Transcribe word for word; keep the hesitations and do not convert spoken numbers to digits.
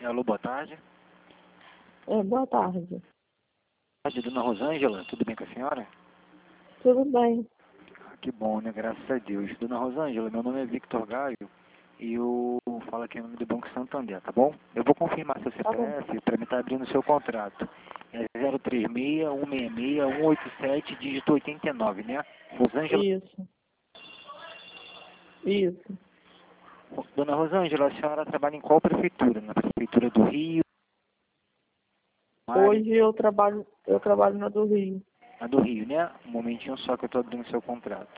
Alô, boa tarde. É, boa tarde. Boa tarde, dona Rosângela. Tudo bem com a senhora? Tudo bem. Ah, que bom, né? Graças a Deus. Dona Rosângela, meu nome é Victor Gaio e eu falo aqui em nome do Banco Santander, tá bom? Eu vou confirmar seu Tá bom. C P F para me estar abrindo o seu contrato. É zero três seis, um seis seis, um oito sete, dígito oitenta e nove, né? Rosângela. Isso. Isso. Dona Rosângela, a senhora trabalha em qual prefeitura? Na prefeitura do Rio? Hoje eu trabalho, eu trabalho na do Rio. Na do Rio, né? Um momentinho só que eu estou abrindo seu contrato.